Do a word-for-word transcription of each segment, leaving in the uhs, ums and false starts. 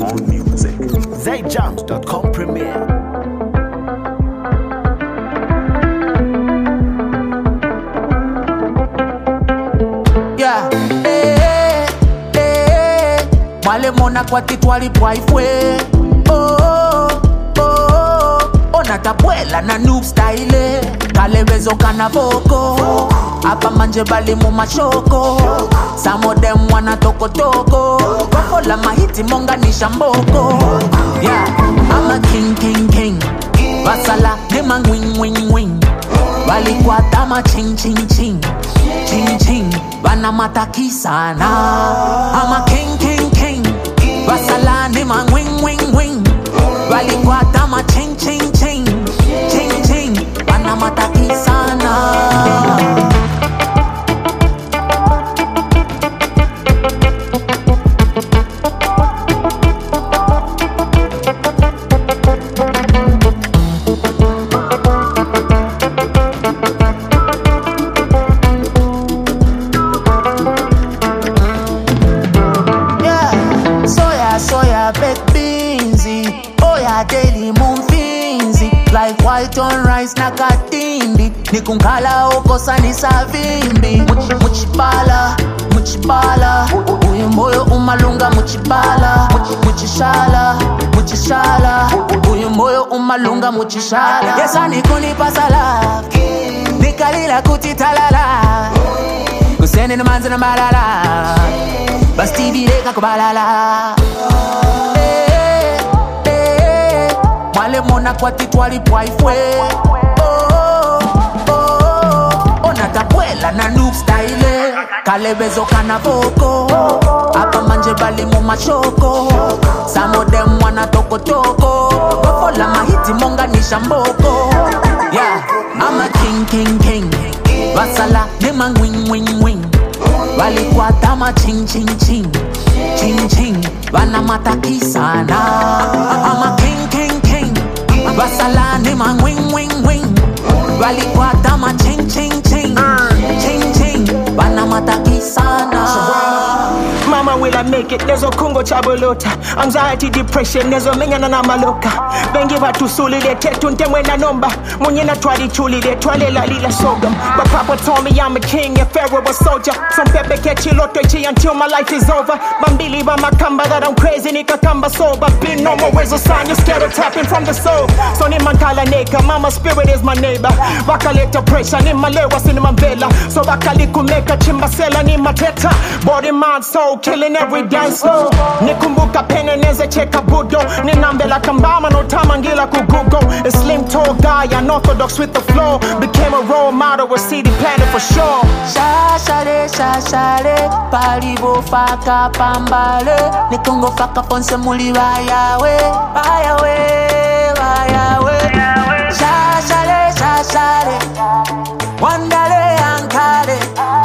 Headphone Music. Zayjams dot com premiere. Yeah, eh, eh, mwale mona kwa titwali pwaifwe. Oh, oh, oh, ona tabuela na noob style. Kalewezo kana voko. Hapa manje bali mu machoko. Some of them wana toko toko. Wafola mahiti monga ni shamboko. Yeah, I'm a king, king, king. Wasala, nima wing, wing, wing. Wali kwa tama ching, ching, ching. Ching, ching, bana mataki sana. I'm a king, king, king. Wasala, nima wing, wing, wing. Wali kwa tama ching, ching, ching. Ching, ching, bana mataki sana. Soya baked beansy, oh yeah daily moon finzi. Like white on rice na katindi, nikunkala okosa ni savimbi. Muchi muchibala, muchibala, uyu moyo umalunga muchibala. Muchi muchishala, muchishala, uyu moyo umalunga muchishala. Yesa nikuni pasala, nikalila kutitalala. Kusene na manzi na malala, basti direka kubalala. Mwale mona kwa titwali pwaifwe. Oh, oh, oh, ona tabuela na noob style. Kalewezo kana voko. Hapa manje bali mu machoko. Some of them wana toko toko. Wafola mahiti monga ni shamboko. Yeah, I'm a king, king, king. Wasala, nima wing, wing, wing. Wali kwa tama ching, ching, ching. Ching, ching, bana mataki sana. I'm a king, king, king. Wasala nima wing, wing, wing. Wali kwa tama ching, ching, ching. Ching, ching, bana mataki sana. Mama, will I make it? Nezo kungo chabolota. Anxiety, depression, nezo menyana na maloka. Bengi watu suli de tetu ntemwe na nomba. Mwenye na twali chuli de twale la lila sogam. But Papa told me I'm a king and Pharaoh a soldier. Some pepe kechi loto chi until my life is over. Bambili ba makamba that I'm crazy nika kamba sober. Been no more ways of sign, you're scared of tapping from the soul. So ni mankala neka, mama spirit is my neighbor. Wakaleta pressure, ni malewa sinima vela. So wakali kumeka chimbasela ni mateta. Body, mind, soul, killing every dance floor. Nikumbuka pene neze cheka budo. Ninambela kambama no tamangila kugugo. A slim tall guy, unorthodox with the flow. Became a role model with C D Planet for sure. Shashare, shashare, palibo faka pambale. Nikongo faka ponse muli wayawe, wayawe, wayawe. Shashare, shashare, wandale ankare.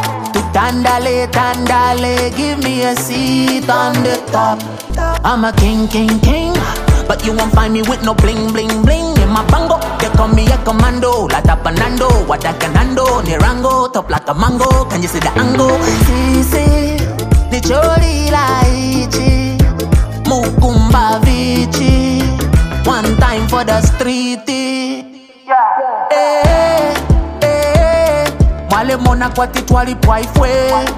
Tandale, tandale, give me a seat on the top. I'm a king, king, king. But you won't find me with no bling, bling, bling. In my bango, they call me a commando. La tapanando, what I can handle. Nirango, top like a mango. Can you see the angle? Si, si, ni chori la ichi. Mukumba vici. One time for the streety. Yeah. Eh, eh, mwale mona kwa titwali pwaifwe.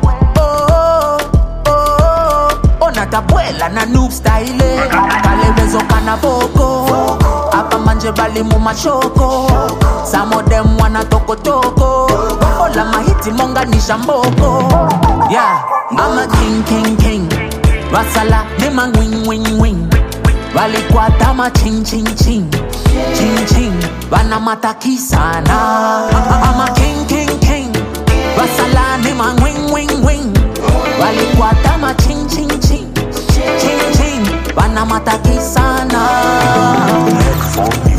Oh, oh, oh, ona tabuela na noob style. Kalewezo kana voko. Hapa manje bali mu machoko. Some of them wana toko toko. Wafola mahiti monga ni shamboko. Yeah, I'm a king, king, king. Wasala nima wing, wing, wing. Wali kwa tama ching, ching, ching. Ching, ching, bana mataki sana. I'm a king, king, king. Wasala nima wing, wing, wing. Wali kwa tama ching, ching, ching. Ching, ching, bana mataki sana. Headphone